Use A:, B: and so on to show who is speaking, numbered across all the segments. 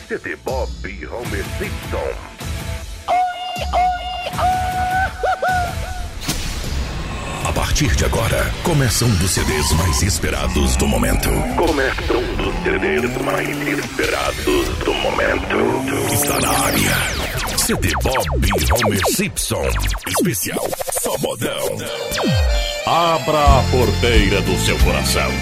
A: CD Bob e Homer Simpson.
B: A partir de agora, começa um dos CDs mais esperados do momento.
A: Começa um dos CDs mais esperados do momento.
B: Está na área. CD Bob e Homer Simpson. Especial Só Modão. Abra a porteira do seu coração.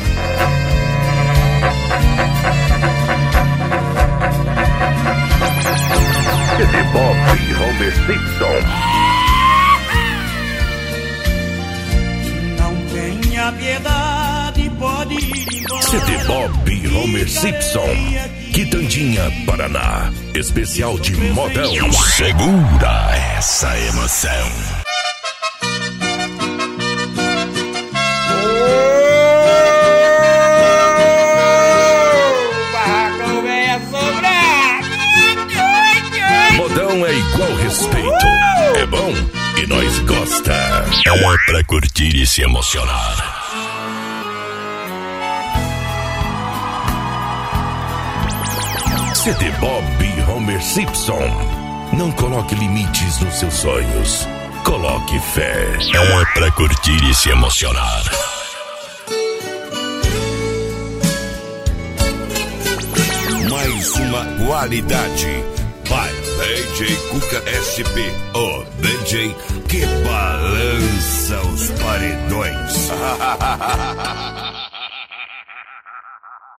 A: CD Bob e Homer Simpson.
C: Tenha piedade, pode ir embora.
B: CD Bob e Homer Simpson. Quitandinha, Paraná. Especial de modão. Segura essa emoção. Modão é igual respeito. É bom e nós gosta. É pra curtir e se emocionar. CD Bob e Homer Simpson. Não coloque limites nos seus sonhos. Coloque fé. É pra curtir e se emocionar. Mais uma qualidade. Vai, DJ Cuca SP, o DJ que balança os paredões.